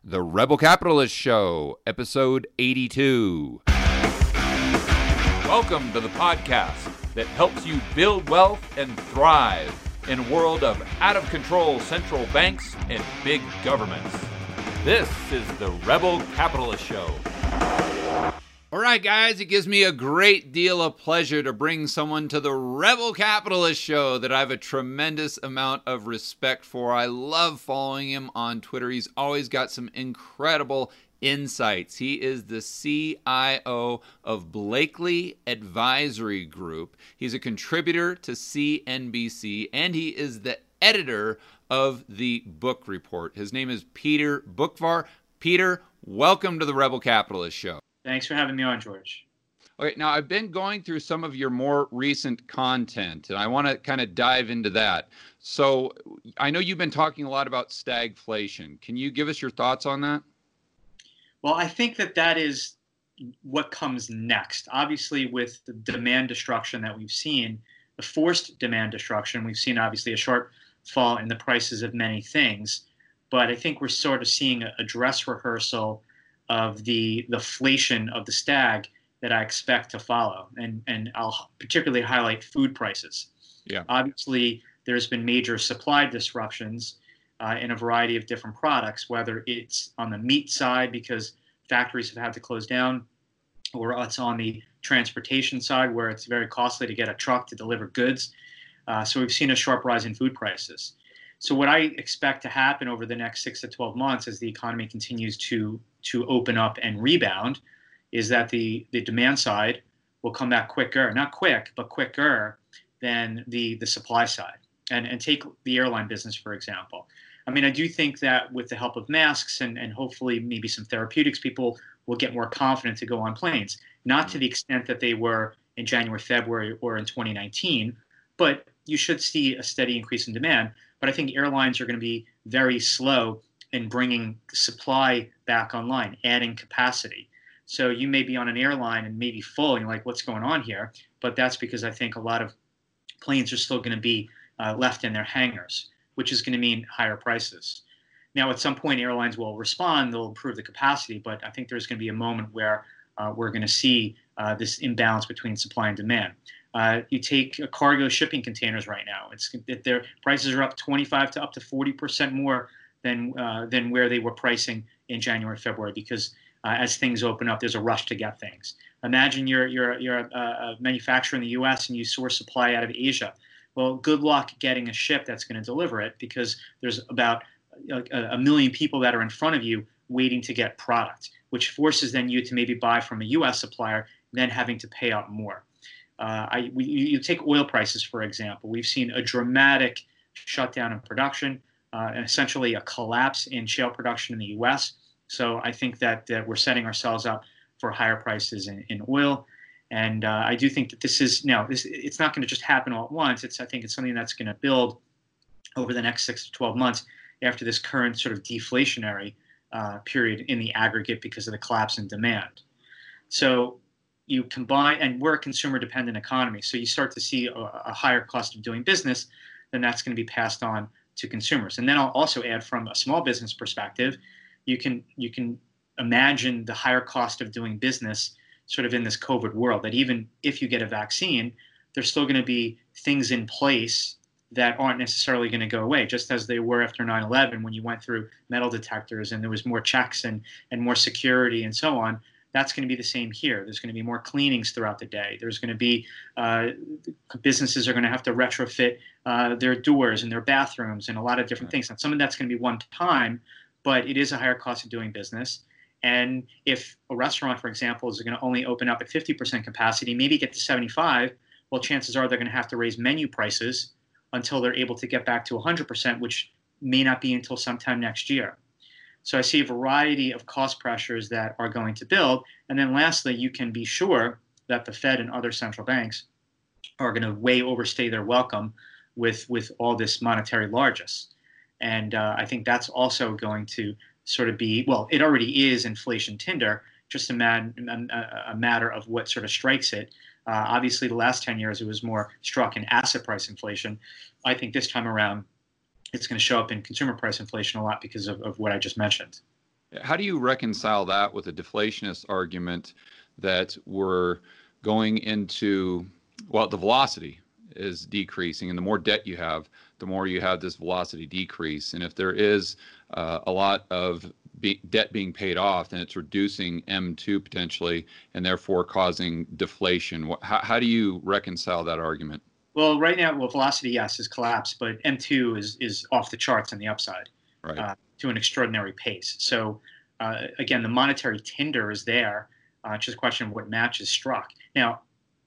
The Rebel Capitalist Show, episode 82. Welcome to the podcast that helps you build wealth and thrive in a world of out-of-control central banks and big governments. This is the Rebel Capitalist Show. All right, guys, it gives me a great deal of pleasure to bring someone to the Rebel Capitalist Show that I have a tremendous amount of respect for. I love following him on Twitter. He's always got some incredible insights. He is the CIO of Blakely Advisory Group. He's a contributor to CNBC, and he is the editor of the book report. His name is Peter Boockvar. Peter, welcome to the Rebel Capitalist Show. Thanks for having me on, George. Okay, now I've been going through some of your more recent content, and I want to kind of dive into that. So I know you've been talking a lot about stagflation. Can you give us your thoughts on that? Well, I think that is what comes next. Obviously, with the demand destruction that we've seen, the forced demand destruction, we've seen obviously a sharp fall in the prices of many things. But I think we're sort of seeing a dress rehearsal of the inflation of the stag that I expect to follow. And I'll particularly highlight food prices. Yeah. Obviously, there's been major supply disruptions in a variety of different products, whether it's on the meat side because factories have had to close down, or it's on the transportation side where it's very costly to get a truck to deliver goods. So we've seen a sharp rise in food prices. So what I expect to happen over the next 6 to 12 months as the economy continues to open up and rebound is that the demand side will come back quicker, not quick, but quicker than the supply side. And take the airline business, for example. I mean, I do think that with the help of masks and hopefully maybe some therapeutics, people will get more confident to go on planes. Not to the extent that they were in January, February, or in 2019, but you should see a steady increase in demand. But I think airlines are going to be very slow in bringing supply back online, adding capacity. So you may be on an airline and maybe full, and you're like, what's going on here? But that's because I think a lot of planes are still going to be left in their hangars, which is going to mean higher prices. Now, at some point, airlines will respond, they'll improve the capacity, but I think there's going to be a moment where we're going to see this imbalance between supply and demand. You take cargo shipping containers right now. Their prices are up 25 to up to 40% more than where they were pricing in January, February, because as things open up, there's a rush to get things. Imagine you're a manufacturer in the U.S. and you source supply out of Asia. Well, good luck getting a ship that's going to deliver it because there's about a million people that are in front of you waiting to get product, which forces then you to maybe buy from a U.S. supplier, then having to pay out more. You take oil prices, for example. We've seen a dramatic shutdown in production, and essentially a collapse in shale production in the U.S. So I think that we're setting ourselves up for higher prices in oil. And I do think that it's not going to just happen all at once. I think it's something that's going to build over the next 6 to 12 months after this current sort of deflationary period in the aggregate because of the collapse in demand. So you combine, and we're a consumer-dependent economy, so you start to see a higher cost of doing business, then that's going to be passed on to consumers. And then I'll also add from a small business perspective, you can imagine the higher cost of doing business sort of in this COVID world, that even if you get a vaccine, there's still going to be things in place that aren't necessarily going to go away, just as they were after 9/11 when you went through metal detectors and there was more checks and more security and so on. That's going to be the same here. There's going to be more cleanings throughout the day. There's going to be businesses are going to have to retrofit their doors and their bathrooms and a lot of different things. Now, some of that's going to be one time, but it is a higher cost of doing business. And if a restaurant, for example, is going to only open up at 50% capacity, maybe get to 75, well, chances are they're going to have to raise menu prices until they're able to get back to 100%, which may not be until sometime next year. So I see a variety of cost pressures that are going to build. And then lastly, you can be sure that the Fed and other central banks are going to way overstay their welcome with all this monetary largesse. And I think that's also going to sort of be, well, it already is inflation tinder, just a matter of what sort of strikes it. Obviously, the last 10 years, it was more struck in asset price inflation. I think this time around, it's going to show up in consumer price inflation a lot because of what I just mentioned. How do you reconcile that with a deflationist argument that we're going into, well, the velocity is decreasing, and the more debt you have, the more you have this velocity decrease. And if there is a lot of debt being paid off, then it's reducing M2 potentially, and therefore causing deflation. How do you reconcile that argument? Well, right now, well, velocity, yes, has collapsed, but M2 is off the charts on the upside Right. to an extraordinary pace. So again, the monetary tinder is there. It's just a question of what match is struck. Now,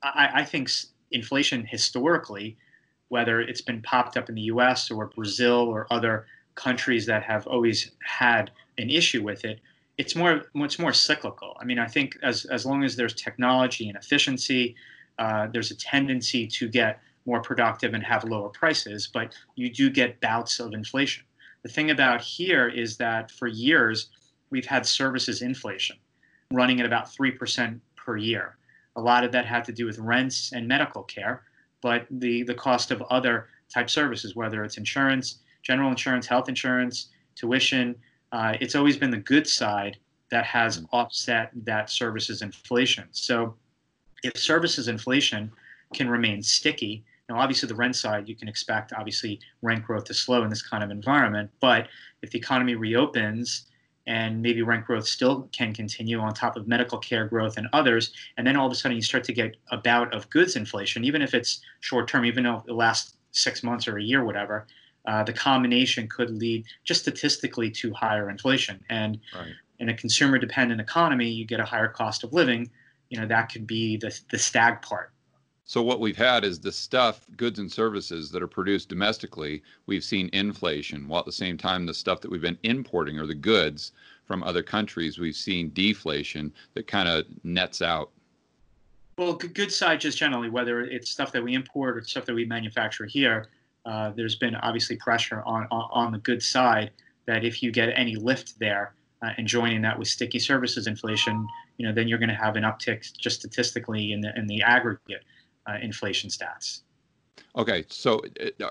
I think inflation historically, whether it's been popped up in the U.S. or Brazil or other countries that have always had an issue with it, it's more cyclical. I mean, I think as long as there's technology and efficiency, there's a tendency to get more productive and have lower prices, but you do get bouts of inflation. The thing about here is that for years, we've had services inflation running at about 3% per year. A lot of that had to do with rents and medical care, but the cost of other type services, whether it's insurance, general insurance, health insurance, tuition, it's always been the good side that has offset that services inflation. So if services inflation can remain sticky, now obviously the rent side, you can expect obviously rent growth to slow in this kind of environment. But if the economy reopens and maybe rent growth still can continue on top of medical care growth and others, and then all of a sudden you start to get a bout of goods inflation, even if it's short term, even though it lasts 6 months or a year, whatever, the combination could lead just statistically to higher inflation. And Right. in a consumer dependent economy, you get a higher cost of living. That could be the stag part. So what we've had is the stuff, goods and services that are produced domestically, we've seen inflation, while at the same time the stuff that we've been importing or the goods from other countries, we've seen deflation that kind of nets out. Well, good side just generally, whether it's stuff that we import or stuff that we manufacture here, there's been obviously pressure on the good side that if you get any lift there and joining that with sticky services inflation, then you're going to have an uptick just statistically in the aggregate inflation stats. Okay, so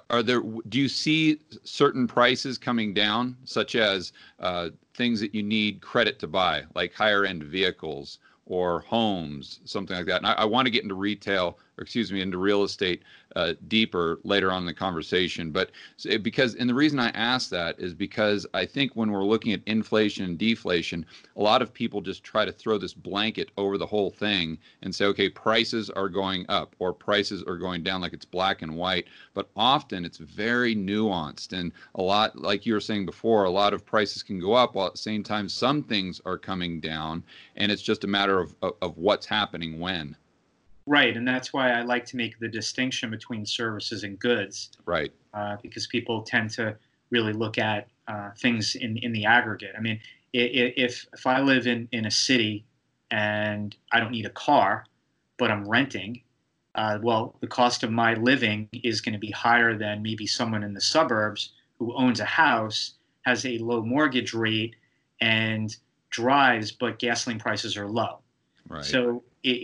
do you see certain prices coming down, such as things that you need credit to buy, like higher end vehicles or homes, something like that? And I want to get into retail, or excuse me, into real estate deeper later on in the conversation. But because, and the reason I ask that is because I think when we're looking at inflation and deflation, a lot of people just try to throw this blanket over the whole thing and say, okay, prices are going up or prices are going down, like it's black and white. But often it's very nuanced, and a lot, like you were saying before, a lot of prices can go up while at the same time some things are coming down, and it's just a matter of what's happening when. Right, and that's why I like to make the distinction between services and goods. Right. Because people tend to really look at things in the aggregate. I mean, if I live in a city and I don't need a car, but I'm renting, well, the cost of my living is going to be higher than maybe someone in the suburbs who owns a house, has a low mortgage rate, and drives, but gasoline prices are low. Right. So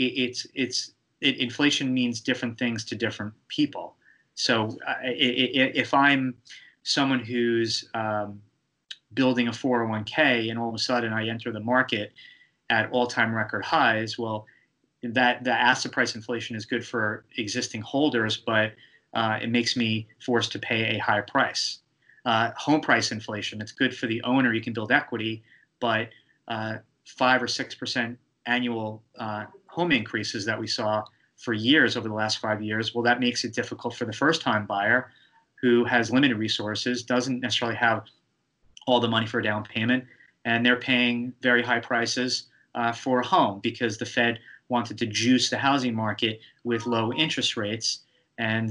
inflation means different things to different people. So if I'm someone who's building a 401k and all of a sudden I enter the market at all-time record highs, well, that the asset price inflation is good for existing holders, but it makes me forced to pay a higher price. Home price inflation, it's good for the owner. You can build equity, but 5 or 6% annual home increases that we saw for years over the last 5 years, well, that makes it difficult for the first-time buyer who has limited resources, doesn't necessarily have all the money for a down payment, and they're paying very high prices for a home because the Fed wanted to juice the housing market with low interest rates, and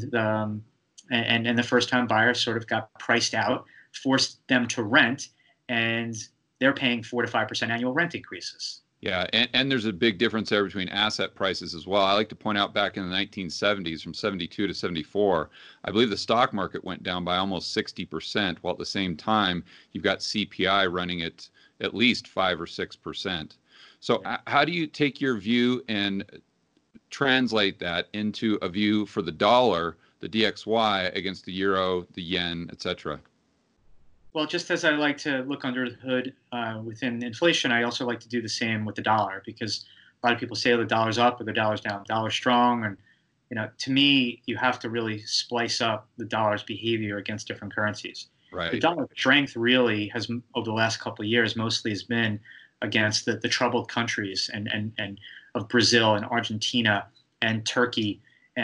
the first-time buyers sort of got priced out, forced them to rent, and they're paying 4 to 5% annual rent increases. Yeah, and there's a big difference there between asset prices as well. I like to point out back in the 1970s, from 72 to 74, I believe the stock market went down by almost 60%, while at the same time you've got CPI running at least 5 or 6%. So how do you take your view and translate that into a view for the dollar, the DXY, against the euro, the yen, et cetera? Well, just as I like to look under the hood within inflation, I also like to do the same with the dollar because a lot of people say the dollar's up or the dollar's down, dollar's strong, and to me, you have to really splice up the dollar's behavior against different currencies. The Right. dollar strength really has, over the last couple of years, mostly has been against the troubled countries and of Brazil and Argentina and Turkey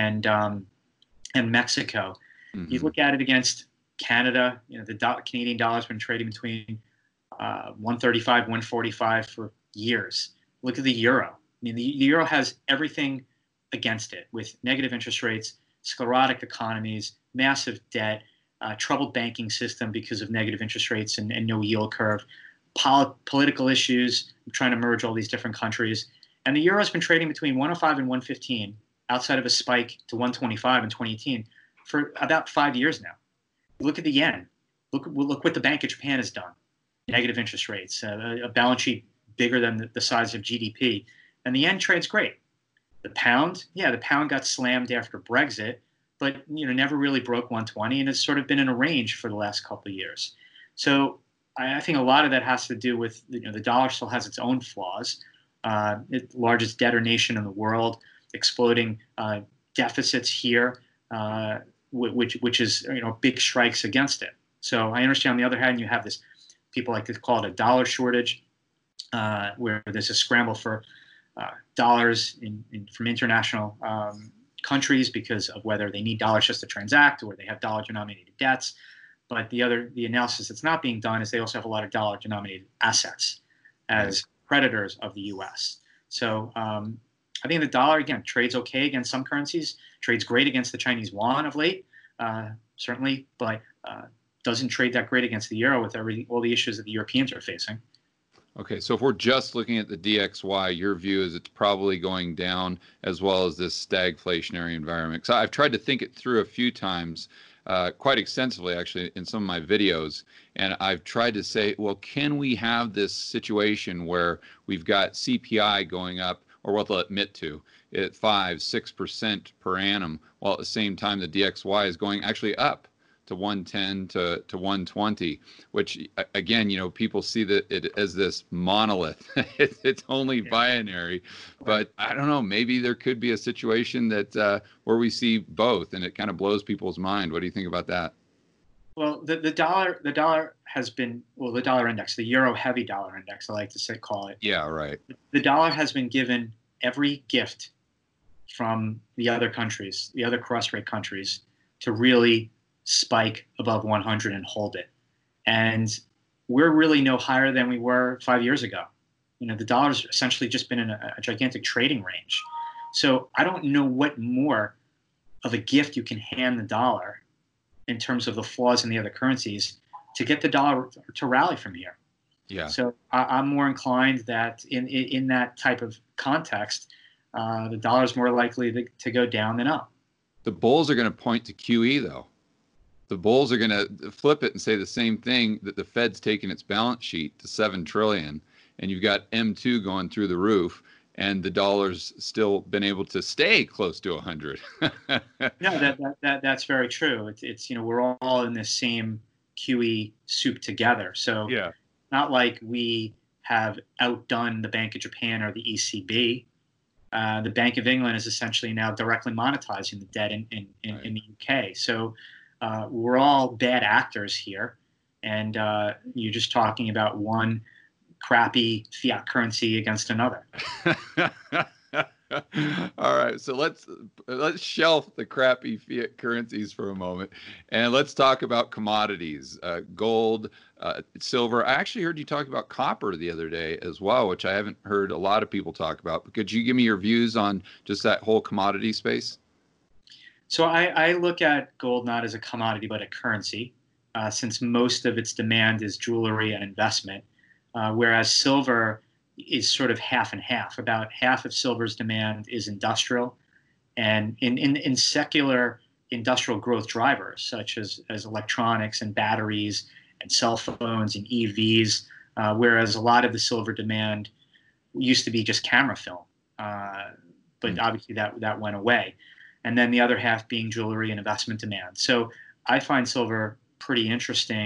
and Mexico. You Hmm. look at it against Canada. The Canadian dollar's been trading between 135, 145 for years. Look at the euro. I mean, the euro has everything against it with negative interest rates, sclerotic economies, massive debt, troubled banking system because of negative interest rates and no yield curve, political issues, trying to merge all these different countries. And the euro has been trading between 105 and 115 outside of a spike to 125 in 2018 for about 5 years now. Look at the yen. Look what the Bank of Japan has done. Negative interest rates, a balance sheet bigger than the size of GDP. And the yen trades great. The pound, yeah, the pound got slammed after Brexit, but never really broke 120 and has sort of been in a range for the last couple of years. So I think a lot of that has to do with the dollar still has its own flaws. Largest debtor nation in the world, exploding deficits here, which is big strikes against it. So I understand. On the other hand, you have this people like to call it a dollar shortage, where there's a scramble for dollars from international countries because of whether they need dollars just to transact or they have dollar-denominated debts. But the analysis that's not being done is they also have a lot of dollar-denominated assets as creditors of the U.S. So I think the dollar, again, trades okay against some currencies, trades great against the Chinese yuan of late, certainly, but doesn't trade that great against the euro with all the issues that the Europeans are facing. Okay, so if we're just looking at the DXY, your view is it's probably going down as well as this stagflationary environment. So I've tried to think it through a few times, quite extensively actually, in some of my videos, and I've tried to say, well, can we have this situation where we've got CPI going up, or what they'll admit to, at 5-6% per annum, while at the same time the DXY is going actually up to 110 to 120, which again, people see that it as this monolith. It's only binary, but I don't know, maybe there could be a situation that where we see both and it kind of blows people's mind. What do you think about that? Well, the dollar has been, well, the dollar index, the euro heavy dollar index, I like to call it. Yeah, right. The dollar has been given every gift from the other countries, the other cross-rate countries, to really spike above 100 and hold it. And we're really no higher than we were 5 years ago. The dollar's essentially just been in a gigantic trading range. So I don't know what more of a gift you can hand the dollar in terms of the flaws in the other currencies to get the dollar to rally from here. Yeah. So I'm more inclined that in that type of context, the dollar is more likely to go down than up. The bulls are going to point to QE though. The bulls are going to flip it and say the same thing, that the Fed's taking its balance sheet to 7 trillion, and you've got M2 going through the roof, and the dollar's still been able to stay close to 100. No, that's very true. It's we're all in this same QE soup together. So Yeah. not like we have outdone the Bank of Japan or the ECB. The Bank of England is essentially now directly monetizing the debt in the UK. So we're all bad actors here, and you're just talking about one crappy fiat currency against another. All right, so let's shelf the crappy fiat currencies for a moment, and let's talk about commodities, gold, silver. I actually heard you talk about copper the other day as well, which I haven't heard a lot of people talk about. But could you give me your views on just that whole commodity space? So I look at gold not as a commodity but a currency, since most of its demand is jewelry and investment, whereas silver is sort of half and half. About half of silver's demand is industrial, and in secular industrial growth drivers such as electronics and batteries and cell phones and EVs, whereas a lot of the silver demand used to be just camera film, but obviously that went away. And then the other half being jewelry and investment demand. So I find silver pretty interesting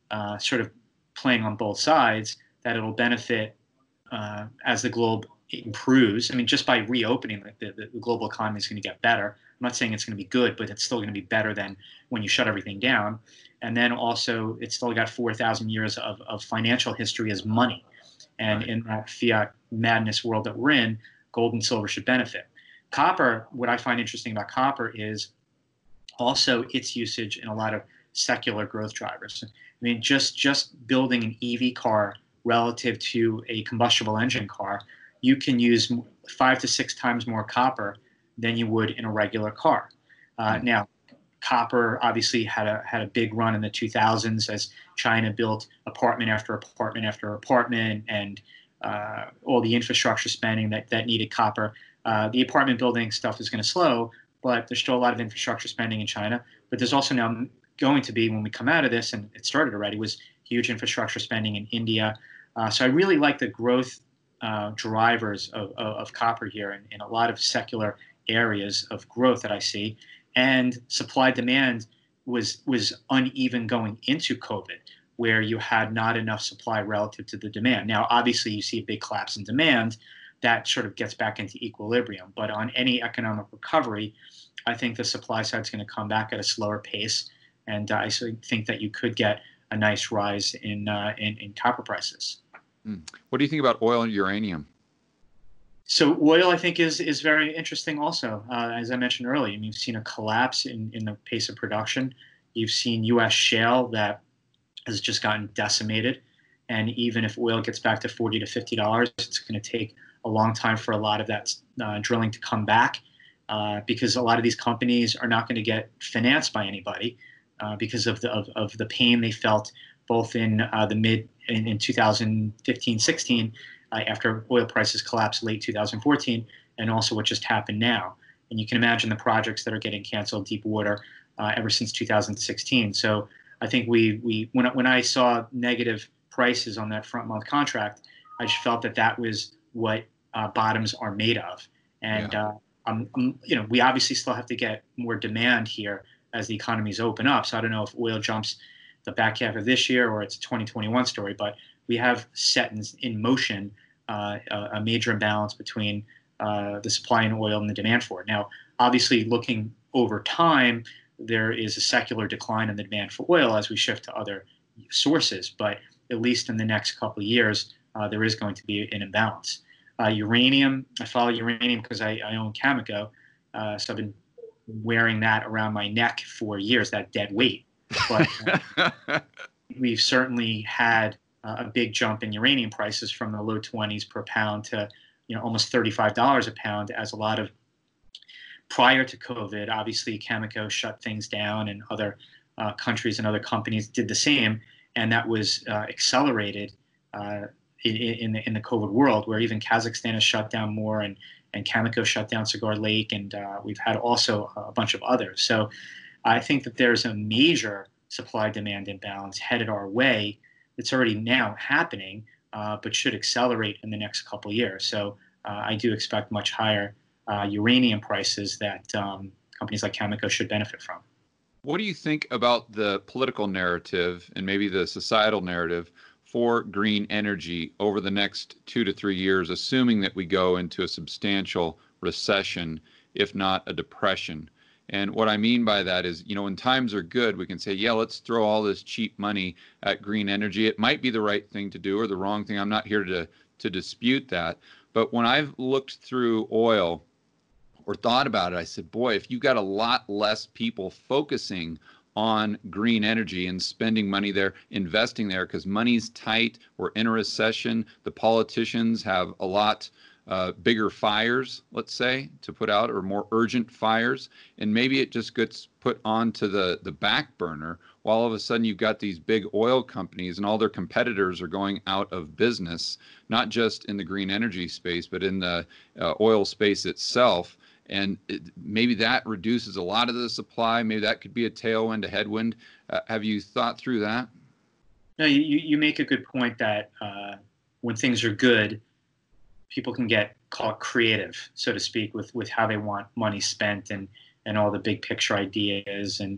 sort of playing on both sides, that it'll benefit as the globe improves. I mean, just by reopening, the global economy is going to get better. I'm not saying it's going to be good, but it's still going to be better than when you shut everything down. And then also, it's still got 4,000 years of financial history as money. And in that fiat madness world that we're in, gold and silver should benefit. Copper, what I find interesting about copper is also its usage in a lot of secular growth drivers. I mean, just building an EV car relative to a combustible engine car, you can use 5 to 6 times more copper than you would in a regular car. Now, copper obviously had a big run in the 2000s as China built apartment after apartment after apartment, and all the infrastructure spending that needed copper. The apartment building stuff is going to slow, but there's still a lot of infrastructure spending in China. But there's also now going to be, when we come out of this, and it started already, was huge infrastructure spending in India. So I really like the growth drivers of copper here in a lot of secular areas of growth that I see. And supply demand was uneven going into COVID, where you had not enough supply relative to the demand. Now, obviously, you see a big collapse in demand that sort of gets back into equilibrium. But on any economic recovery, I think the supply side is going to come back at a slower pace, and I think that you could get a nice rise in copper prices. What do you think about oil and uranium? So oil, I think, is very interesting also. As I mentioned earlier, I mean, you've seen a collapse in the pace of production. You've seen U.S. shale that has just gotten decimated. And even if oil gets back to $40 to $50, it's going to take a long time for a lot of that drilling to come back, because a lot of these companies are not going to get financed by anybody because of the pain they felt both in 2015-16 after oil prices collapsed late 2014, and also what just happened now. And you can imagine the projects that are getting canceled deep water ever since 2016. So I think when I saw negative prices on that front month contract, I just felt that was what bottoms are made of. And we obviously still have to get more demand here as the economies open up. So I don't know if oil jumps the back half of this year or it's a 2021 story, but we have set in motion a major imbalance between the supply in oil and the demand for it. Now, obviously, looking over time, there is a secular decline in the demand for oil as we shift to other sources, but at least in the next couple of years, there is going to be an imbalance. Uranium, I follow uranium because I own Cameco, so I've been wearing that around my neck for years, that dead weight. But we've certainly had a big jump in uranium prices from the low 20s per pound to almost $35 a pound, as a lot of, prior to COVID, obviously Cameco shut things down, and other countries and other companies did the same, and that was accelerated in the COVID world, where even Kazakhstan has shut down more, and Cameco shut down Cigar Lake, and we've had also a bunch of others. So I think that there's a major supply-demand imbalance headed our way. It's already now happening, but should accelerate in the next couple of years. So I do expect much higher uranium prices that companies like Cameco should benefit from. What do you think about the political narrative and maybe the societal narrative for green energy over the next 2 to 3 years, assuming that we go into a substantial recession, if not a depression? And what I mean by that is, when times are good, we can say, yeah, let's throw all this cheap money at green energy. It might be the right thing to do or the wrong thing. I'm not here to dispute that. But when I've looked through oil or thought about it, I said, boy, if you got a lot less people focusing on green energy and spending money there, investing there, because money's tight, we're in a recession, the politicians have a lot bigger fires, let's say, to put out, or more urgent fires, and maybe it just gets put onto the back burner, while all of a sudden you've got these big oil companies and all their competitors are going out of business, not just in the green energy space, but in the oil space itself. And maybe that reduces a lot of the supply. Maybe that could be a tailwind, a headwind. Have you thought through that? No, you make a good point that when things are good, people can get called creative, so to speak, with how they want money spent, and all the big picture ideas. And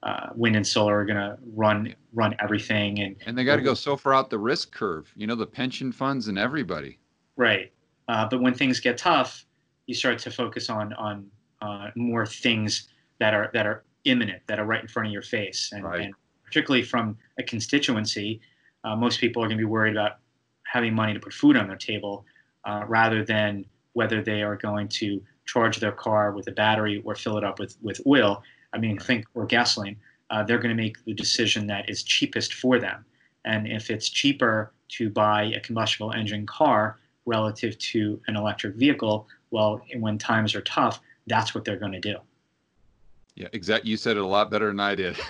wind and solar are going to run everything, and they got to go so far out the risk curve. The pension funds and everybody. Right, but when things get tough, you start to focus on more things that are imminent, that are right in front of your face, and particularly from a constituency, most people are going to be worried about having money to put food on their table, rather than whether they are going to charge their car with a battery or fill it up with oil. Or gasoline. They're going to make the decision that is cheapest for them. And if it's cheaper to buy a combustible engine car relative to an electric vehicle, well, when times are tough, that's what they're going to do. Yeah, exactly. You said it a lot better than I did.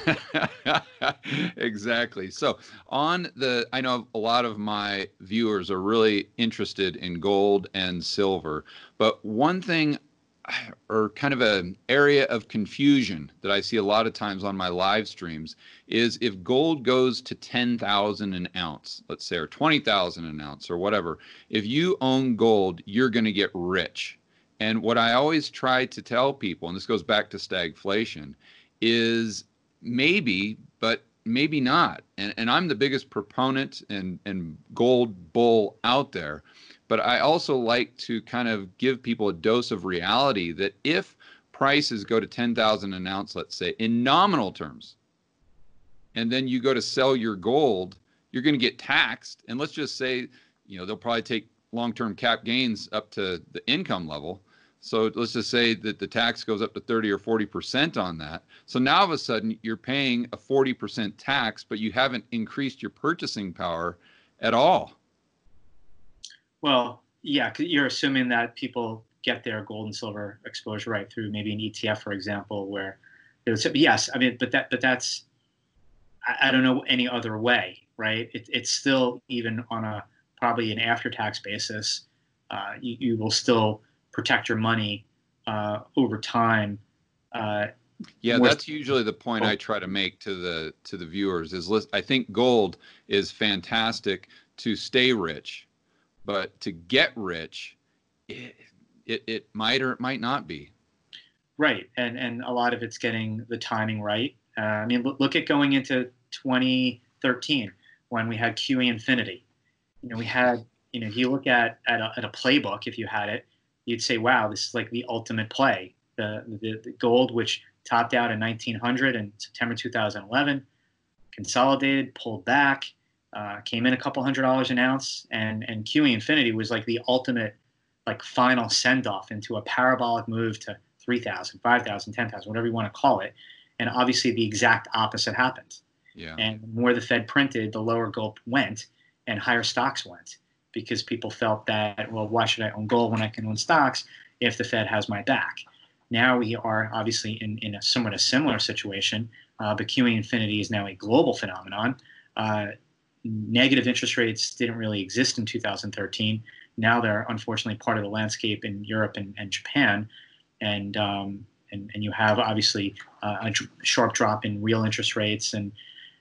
Exactly. So I know a lot of my viewers are really interested in gold and silver, but one thing, or kind of an area of confusion that I see a lot of times on my live streams, is if gold goes to 10,000 an ounce, let's say, or 20,000 an ounce or whatever, if you own gold, you're going to get rich. And what I always try to tell people, and this goes back to stagflation, is maybe, but maybe not. And I'm the biggest proponent and gold bull out there. But I also like to kind of give people a dose of reality that if prices go to 10,000 an ounce, let's say, in nominal terms, and then you go to sell your gold, you're going to get taxed. And let's just say, they'll probably take long-term cap gains up to the income level. So let's just say that the tax goes up to 30 or 40% on that. So now all of a sudden you're paying a 40% tax, but you haven't increased your purchasing power at all. Well, yeah, 'cause you're assuming that people get their gold and silver exposure right through maybe an ETF, for example, where yes, but that's, I don't know any other way, right? It's still, even on probably an after-tax basis, you will still protect your money over time. Yeah, that's usually the point I try to make to the viewers is, I think gold is fantastic to stay rich. But to get rich, it might or it might not be. Right, and a lot of it's getting the timing right. Look at going into 2013 when we had QE Infinity. We had, you look at a playbook, if you had it, you'd say, wow, this is like the ultimate play. The gold, which topped out in 1900 in September 2011, consolidated, pulled back. Came in a couple $100 an ounce, and QE Infinity was like the ultimate, like, final send-off into a parabolic move to 3,000, 5,000, 10,000, whatever you want to call it. And obviously the exact opposite happened. Yeah. And the more the Fed printed, the lower gold went and higher stocks went, because people felt that, well, why should I own gold when I can own stocks if the Fed has my back? Now we are obviously in a somewhat a similar situation, but QE Infinity is now a global phenomenon. Negative interest rates didn't really exist in 2013. Now they're unfortunately part of the landscape in Europe and Japan, and you have obviously a sharp drop in real interest rates and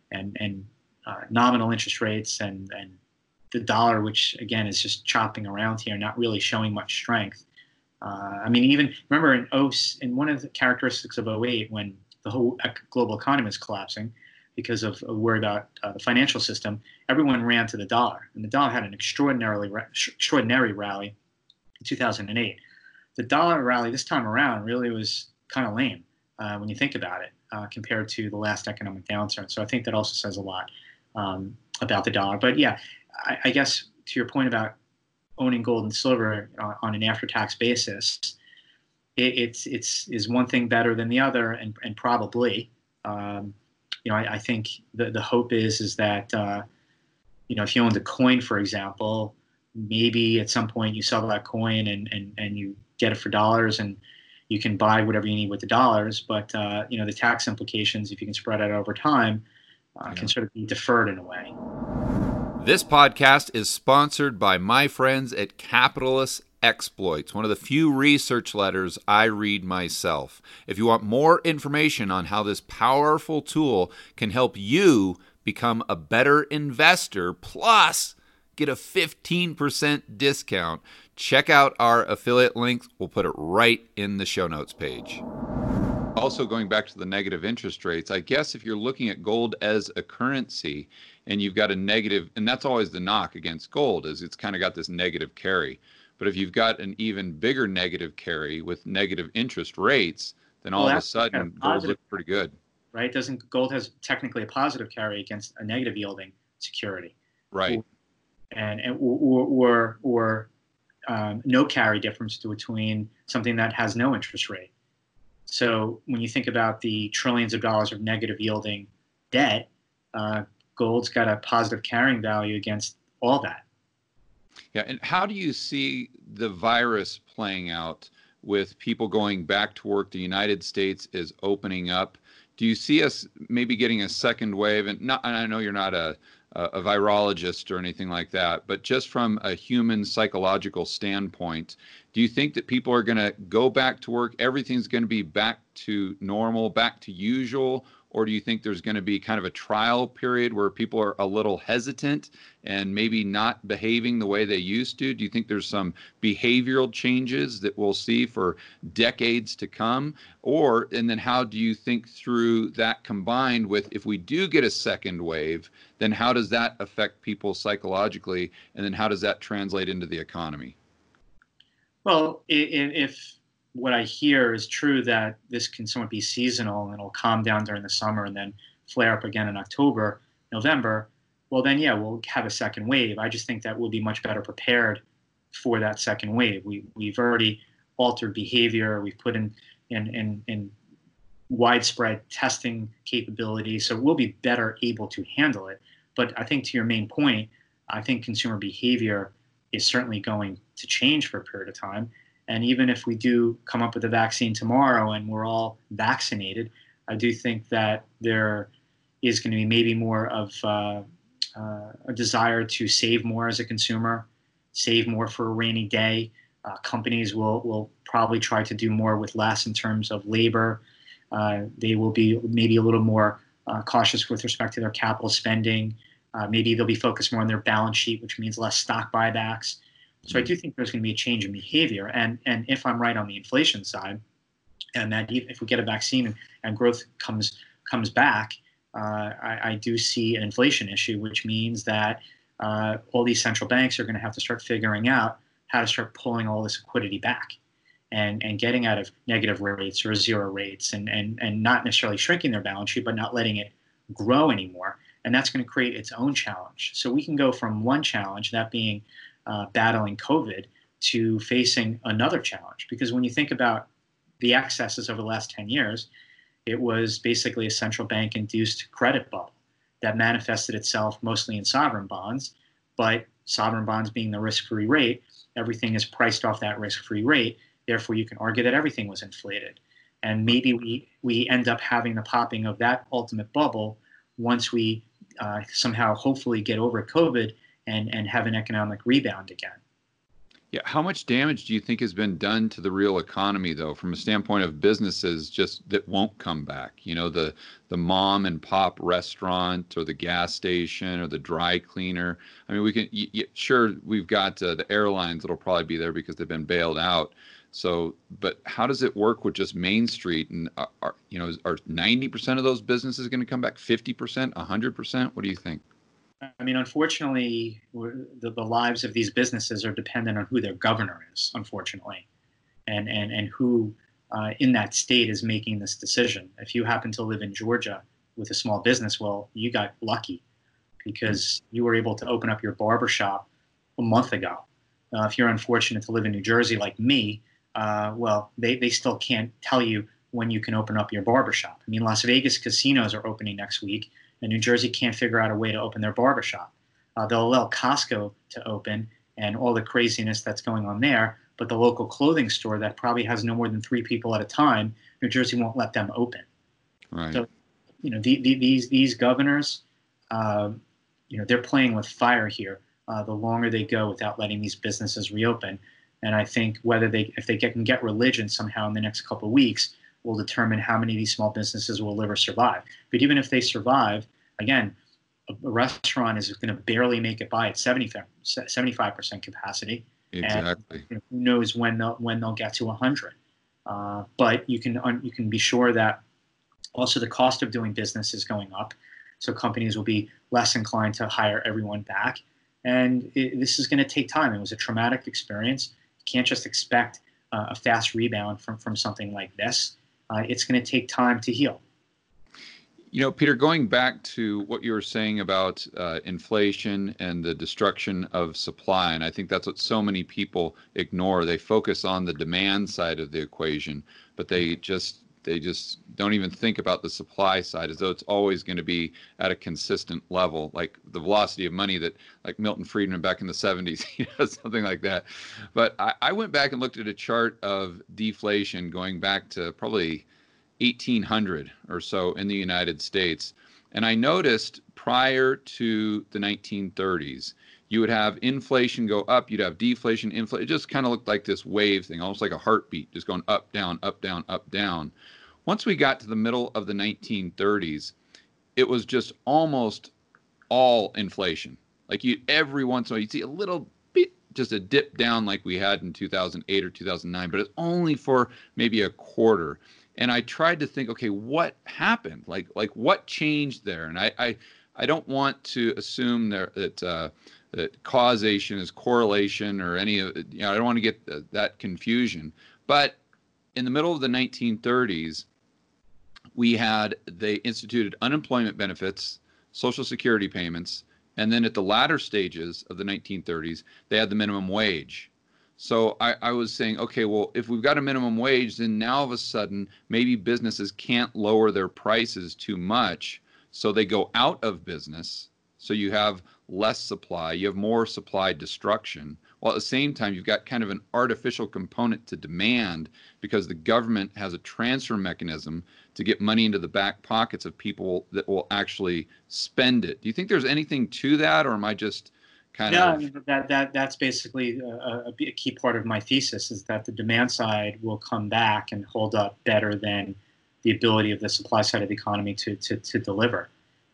nominal interest rates, and the dollar, which again is just chopping around here, not really showing much strength. Even remember in one of the characteristics of 2008, when the whole global economy was collapsing, because of worry about the financial system, everyone ran to the dollar. And the dollar had an extraordinary rally in 2008. The dollar rally this time around really was kind of lame when you think about it, compared to the last economic downturn. So I think that also says a lot about the dollar. But yeah, I guess to your point about owning gold and silver on an after-tax basis, is one thing better than the other, and probably. I think the hope is that, if you owned a coin, for example, maybe at some point you sell that coin and you get it for dollars, and you can buy whatever you need with the dollars. But, the tax implications, if you can spread out over time, can sort of be deferred in a way. This podcast is sponsored by my friends at Capitalist Exploits, one of the few research letters I read myself. If you want more information on how this powerful tool can help you become a better investor, plus get a 15% discount, check out our affiliate link. We'll put it right in the show notes page. also going back to the negative interest rates, I guess if you're looking at gold as a currency and you've got a negative, and that's always the knock against gold, is it's kind of got this negative carry. But if you've got an even bigger negative carry with negative interest rates, then all of a sudden gold looks pretty good. Right? Doesn't gold has technically a positive carry against a negative yielding security? Right. Or no carry difference between something that has no interest rate. So when you think about the trillions of dollars of negative yielding debt, gold's got a positive carrying value against all that. Yeah, and how do you see the virus playing out with people going back to work? The United States is opening up. Do you see us maybe getting a second wave? And I know you're not a virologist or anything like that, but just from a human psychological standpoint, do you think that people are going to go back to work? Everything's going to be back to normal, back to usual? Or do you think there's going to be kind of a trial period where people are a little hesitant and maybe not behaving the way they used to? Do you think there's some behavioral changes that we'll see for decades to come? And then how do you think through that combined with, if we do get a second wave, then how does that affect people psychologically? And then how does that translate into the economy? Well, if what I hear is true, that this can somewhat be seasonal and it'll calm down during the summer and then flare up again in October, November, well then, yeah, we'll have a second wave. I just think that we'll be much better prepared for that second wave. We've already altered behavior. We've put in widespread testing capability, so we'll be better able to handle it. But I think to your main point, I think consumer behavior is certainly going to change for a period of time. And even if we do come up with a vaccine tomorrow and we're all vaccinated, I do think that there is going to be maybe more of a desire to save more as a consumer, save more for a rainy day. Companies will probably try to do more with less in terms of labor. They will be maybe a little more cautious with respect to their capital spending. Maybe they'll be focused more on their balance sheet, which means less stock buybacks. So I do think there's going to be a change in behavior. And if I'm right on the inflation side, and that if we get a vaccine and growth comes back, I do see an inflation issue, which means that all these central banks are going to have to start figuring out how to start pulling all this liquidity back and getting out of negative rates or zero rates and not necessarily shrinking their balance sheet, but not letting it grow anymore. And that's going to create its own challenge. So we can go from one challenge, that being battling COVID, to facing another challenge. Because when you think about the excesses over the last 10 years, it was basically a central bank induced credit bubble that manifested itself mostly in sovereign bonds. But sovereign bonds being the risk-free rate, everything is priced off that risk-free rate. Therefore, you can argue that everything was inflated. And maybe we end up having the popping of that ultimate bubble once we somehow hopefully get over COVID and have an economic rebound again. Yeah, how much damage do you think has been done to the real economy, though, from a standpoint of businesses just that won't come back? You know, the mom and pop restaurant or the gas station or the dry cleaner. I mean, we can sure we've got the airlines that'll probably be there because they've been bailed out. So, but how does it work with just Main Street? And are 90% of those businesses going to come back? 50%? 100%? What do you think? I mean, unfortunately, the lives of these businesses are dependent on who their governor is, unfortunately, and who in that state is making this decision. If you happen to live in Georgia with a small business, well, you got lucky because you were able to open up your barbershop a month ago. If you're unfortunate to live in New Jersey like me, well, they still can't tell you when you can open up your barbershop. I mean, Las Vegas casinos are opening next week, and New Jersey can't figure out a way to open their barbershop. They'll allow Costco to open and all the craziness that's going on there, but the local clothing store that probably has no more than 3 people at a time, New Jersey won't let them open. Right. So, these governors, they're playing with fire here. The longer they go without letting these businesses reopen, and I think if they can get religion somehow in the next couple of weeks, will determine how many of these small businesses will live or survive. But even if they survive, again, a restaurant is going to barely make it by at 75% capacity. Exactly. And who knows when they'll get to 100. But you can be sure that also the cost of doing business is going up. So companies will be less inclined to hire everyone back. And this is going to take time. It was a traumatic experience. You can't just expect a fast rebound from something like this. It's going to take time to heal. You know, Peter, going back to what you were saying about inflation and the destruction of supply, and I think that's what so many people ignore. They focus on the demand side of the equation, but they just don't even think about the supply side as though it's always going to be at a consistent level, like the velocity of money that like Milton Friedman back in the 70s, something like that. But I went back and looked at a chart of deflation going back to probably 1800 or so in the United States. And I noticed prior to the 1930s, you would have inflation go up, you'd have deflation, inflation. It just kind of looked like this wave thing, almost like a heartbeat, just going up, down, up, down, up, down. Once we got to the middle of the 1930s, it was just almost all inflation. Like every once in a while, you'd see a little bit, just a dip down like we had in 2008 or 2009, but it's only for maybe a quarter. And I tried to think, okay, what happened? Like what changed there? And I don't want to assume that causation is correlation or any of, I don't want to get that confusion. But in the middle of the 1930s, they instituted unemployment benefits, Social Security payments, and then at the latter stages of the 1930s, they had the minimum wage. So I was saying, okay, well, if we've got a minimum wage, then now all of a sudden, maybe businesses can't lower their prices too much, so they go out of business. So you have less supply, you have more supply destruction, while at the same time, you've got kind of an artificial component to demand because the government has a transfer mechanism to get money into the back pockets of people that will actually spend it. Do you think there's anything to that, or am I just kind of... I mean, that's basically a key part of my thesis, is that the demand side will come back and hold up better than the ability of the supply side of the economy to deliver.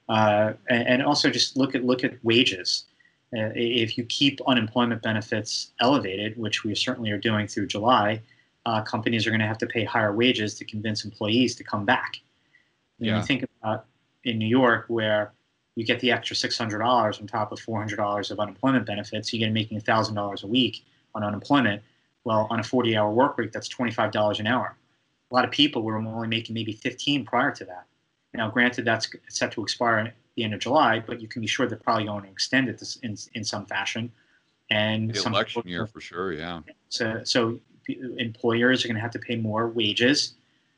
And also just look at wages. If you keep unemployment benefits elevated, which we certainly are doing through July, companies are going to have to pay higher wages to convince employees to come back. You think about in New York, where you get the extra $600 on top of $400 of unemployment benefits, you get making $1,000 a week on unemployment. Well, on a 40-hour work week, that's $25 an hour. A lot of people were only making maybe 15 prior to that. Now, granted, that's set to expire at the end of July, but you can be sure they're probably going to extend it in some fashion. And the election year for sure, yeah. So employers are going to have to pay more wages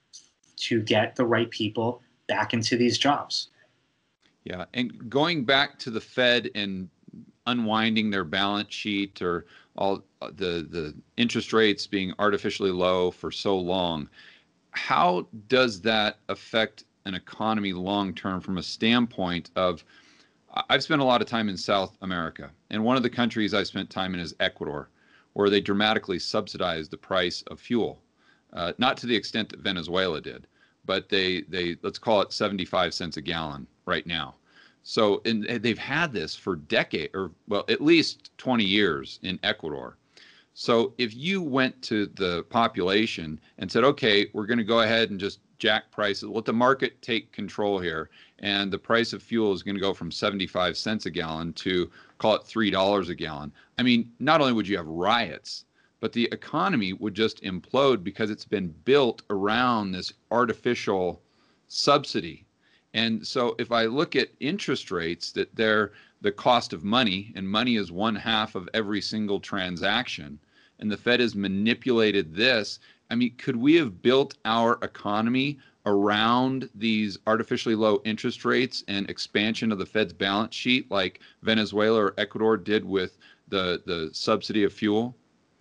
to get the right people back into these jobs. Yeah, and going back to the Fed and unwinding their balance sheet, or all the interest rates being artificially low for so long, how does that affect an economy long term from a standpoint of... I've spent a lot of time in South America, and one of the countries I spent time in is Ecuador, where they dramatically subsidized the price of fuel. Not to the extent that Venezuela did, but they let's call it 75 cents a gallon right now. So they've had this for decades, or well, at least 20 years in Ecuador. So if you went to the population and said, okay, we're going to go ahead and just jack prices, let the market take control here, and the price of fuel is going to go from 75 cents a gallon to, call it $3 a gallon. I mean, not only would you have riots, but the economy would just implode because it's been built around this artificial subsidy. And so if I look at interest rates, that they're the cost of money, and money is 1/2 of every single transaction, and the Fed has manipulated this. I mean, could we have built our economy around these artificially low interest rates and expansion of the Fed's balance sheet like Venezuela or Ecuador did with the subsidy of fuel?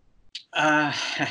I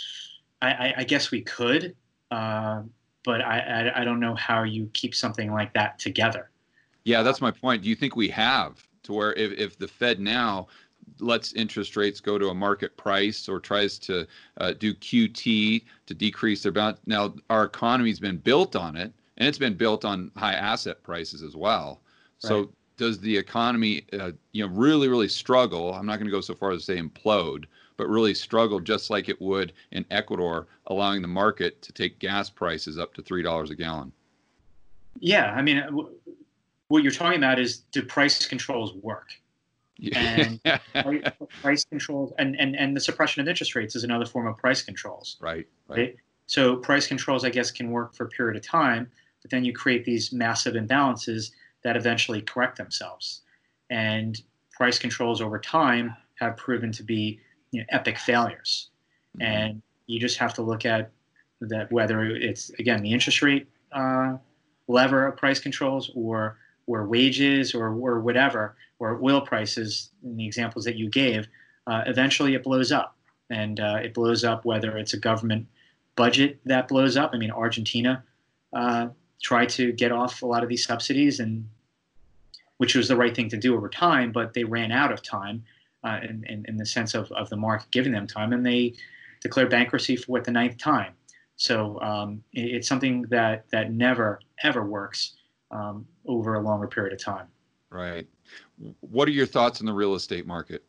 guess we could, but I don't know how you keep something like that together. Yeah, that's my point. Do you think we have, to where if the Fed now lets interest rates go to a market price or tries to do QT to decrease their balance? Now, our economy's been built on it, and it's been built on high asset prices as well. Right. So does the economy really, really struggle? I'm not going to go so far as to say implode, but really struggled just like it would in Ecuador, allowing the market to take gas prices up to $3 a gallon. Yeah, I mean, what you're talking about is, do price controls work? And price controls and the suppression of interest rates is another form of price controls. Right. So price controls, I guess, can work for a period of time, but then you create these massive imbalances that eventually correct themselves. And price controls over time have proven to be, epic failures. Mm-hmm. And you just have to look at that, whether it's, again, the interest rate lever of price controls, or wages, or whatever, or oil prices, in the examples that you gave. Eventually it blows up. And it blows up whether it's a government budget that blows up. I mean, Argentina tried to get off a lot of these subsidies, and which was the right thing to do over time, but they ran out of time in the sense of the market giving them time, and they declared bankruptcy for the 9th time. So it's something that never, ever works over a longer period of time. Right. What are your thoughts on the real estate market?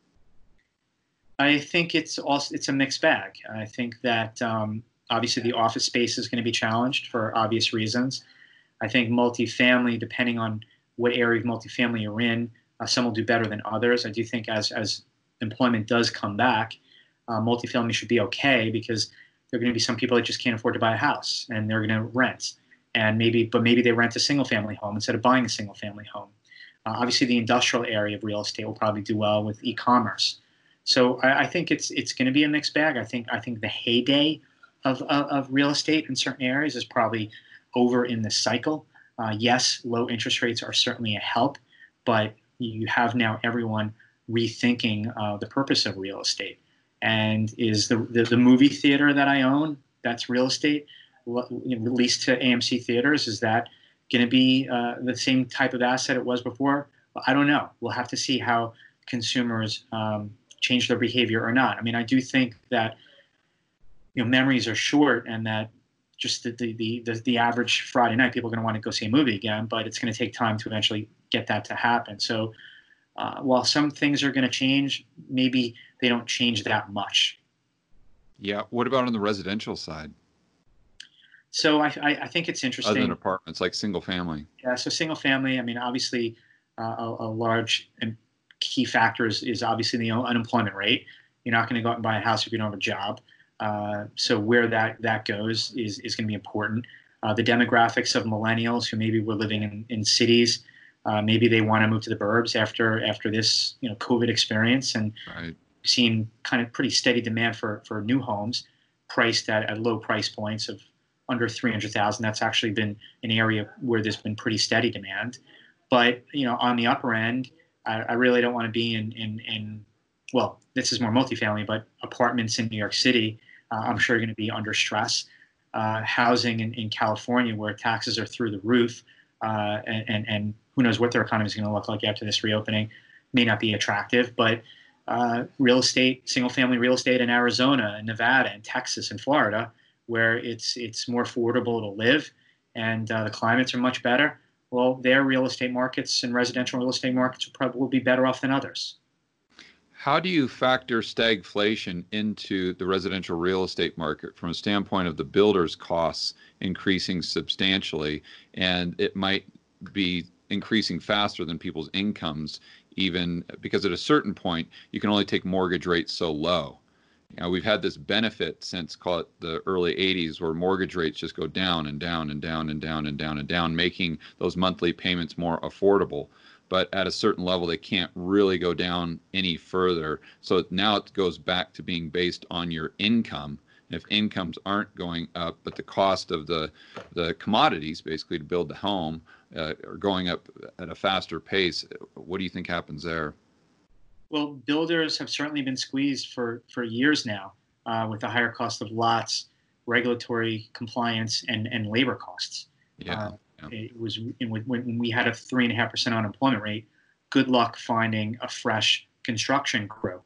I think it's a mixed bag. I think that obviously the office space is going to be challenged for obvious reasons. I think multifamily, depending on what area of multifamily you're in, some will do better than others. I do think as employment does come back, multifamily should be okay, because there are going to be some people that just can't afford to buy a house, and they're going to rent. And maybe they rent a single-family home instead of buying a single-family home. Obviously, the industrial area of real estate will probably do well with e-commerce. So I think it's going to be a mixed bag. I think the heyday of real estate in certain areas is probably over in this cycle. Yes, low interest rates are certainly a help, but you have now everyone rethinking the purpose of real estate. And is the movie theater that I own, that's real estate, leased to AMC Theaters, is that going to be the same type of asset it was before? Well, I don't know. We'll have to see how consumers change their behavior or not. I mean, I do think that memories are short, and that just the average Friday night, people are going to want to go see a movie again, but it's going to take time to eventually get that to happen. So while some things are going to change, maybe they don't change that much. Yeah. What about on the residential side? So I think it's interesting. Other than apartments, like single family. Yeah. So single family, I mean, obviously a large and key factor is obviously the unemployment rate. You're not going to go out and buy a house if you don't have a job. So where that goes is going to be important. The demographics of millennials who maybe were living in cities, maybe they want to move to the burbs after this COVID experience, and right. We've seen kind of pretty steady demand for new homes priced at low price points of under $300,000. That's actually been an area where there's been pretty steady demand. But on the upper end, I really don't want to be in well, this is more multifamily, but apartments in New York City, I'm sure are going to be under stress. Housing in California, where taxes are through the roof, and who knows what their economy is going to look like after this reopening, may not be attractive. But real estate, single-family real estate in Arizona and Nevada and Texas and Florida, where it's more affordable to live, and the climates are much better, well, their real estate markets and residential real estate markets will be better off than others. How do you factor stagflation into the residential real estate market from a standpoint of the builder's costs increasing substantially, and it might be increasing faster than people's incomes, even because at a certain point you can only take mortgage rates so low? We've had this benefit since, call it, the early 80s, where mortgage rates just go down and down and down and down and down and down, making those monthly payments more affordable. But at a certain level, they can't really go down any further. So now it goes back to being based on your income. And if incomes aren't going up, but the cost of the commodities, basically to build the home, are going up at a faster pace, what do you think happens there? Well, builders have certainly been squeezed for years now with the higher cost of lots, regulatory compliance, and labor costs. Yeah. It was when we had a 3.5% unemployment rate. Good luck finding a fresh construction crew.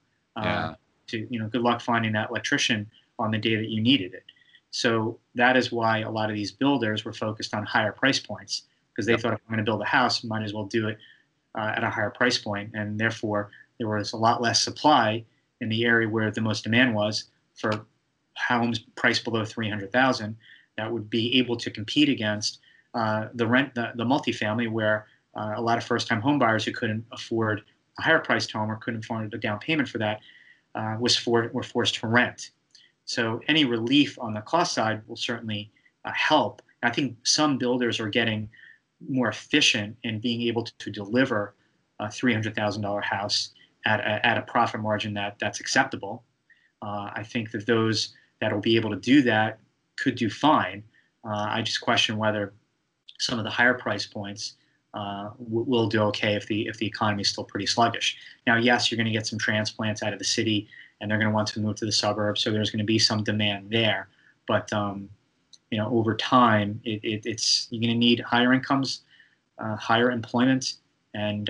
Good luck finding that electrician on the day that you needed it. So that is why a lot of these builders were focused on higher price points, because they thought, if I'm going to build a house, might as well do it at a higher price point, and therefore there was a lot less supply, in the area where the most demand was for homes priced below $300,000 that would be able to compete against the multifamily, where a lot of first-time home buyers who couldn't afford a higher-priced home or couldn't afford a down payment for that were forced to rent. So any relief on the cost side will certainly help. I think some builders are getting more efficient in being able to deliver a $300,000 house at a profit margin that's acceptable. I think that those that will be able to do that could do fine. I just question whether some of the higher price points will do okay if the economy is still pretty sluggish. Now, yes, you're going to get some transplants out of the city, and they're going to want to move to the suburbs, so there's going to be some demand there. But over time, it's you're going to need higher incomes, higher employment, and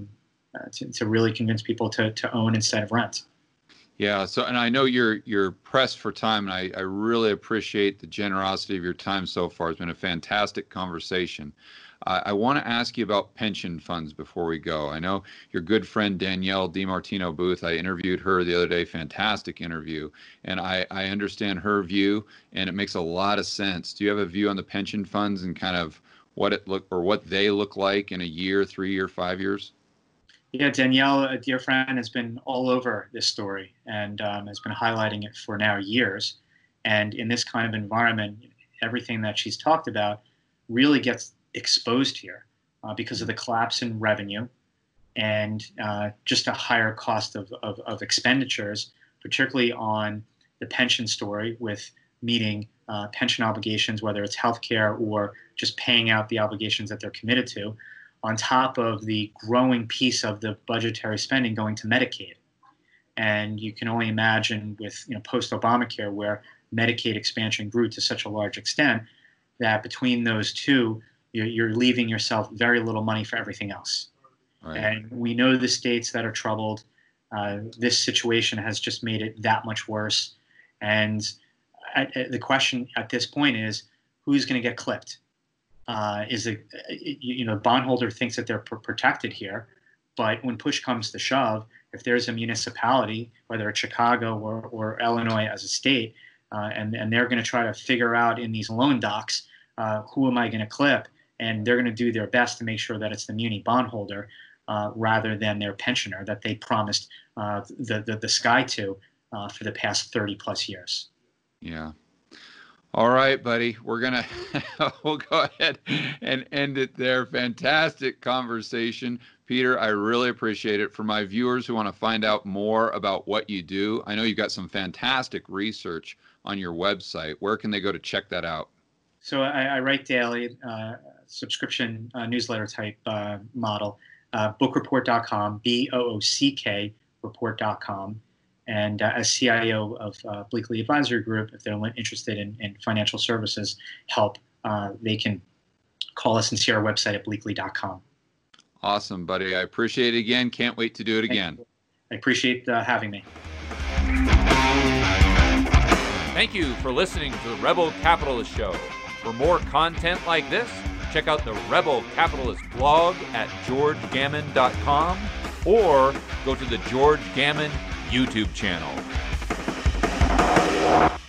to really convince people to own instead of rent. Yeah. So, and I know you're pressed for time, and I really appreciate the generosity of your time so far. It's been a fantastic conversation. I want to ask you about pension funds before we go. I know your good friend Danielle DiMartino Booth, I interviewed her the other day, fantastic interview, and I understand her view, and it makes a lot of sense. Do you have a view on the pension funds and kind of what they look like in a year, 3 year, 5 years? Yeah, Danielle, a dear friend, has been all over this story and has been highlighting it for now years. And in this kind of environment, everything that she's talked about really gets exposed here because of the collapse in revenue and just a higher cost of expenditures, particularly on the pension story, with meeting pension obligations, whether it's healthcare or just paying out the obligations that they're committed to, on top of the growing piece of the budgetary spending going to Medicaid. And you can only imagine with post-Obamacare, where Medicaid expansion grew to such a large extent that between those two, you're leaving yourself very little money for everything else. Right. And we know the states that are troubled. This situation has just made it that much worse. And the question at this point is, who's going to get clipped? Bondholder thinks that they're protected here, but when push comes to shove, if there's a municipality, whether it's Chicago or Illinois as a state, and they're going to try to figure out in these loan docs, who am I going to clip? And they're going to do their best to make sure that it's the muni bondholder rather than their pensioner that they promised the sky to for the past 30 plus years. Yeah. All right, buddy, we'll go ahead and end it there. Fantastic conversation. Peter, I really appreciate it. For my viewers who want to find out more about what you do, I know you've got some fantastic research on your website. Where can they go to check that out? So I write daily, subscription newsletter type model, bookreport.com, BOOCK report.com. And as CIO of Bleakley Advisory Group, if they're interested in financial services help, they can call us and see our website at bleakley.com. Awesome, buddy. I appreciate it again. Can't wait to do it again. I appreciate having me. Thank you for listening to the Rebel Capitalist Show. For more content like this, check out the Rebel Capitalist blog at georgegammon.com or go to the George Gammon YouTube channel.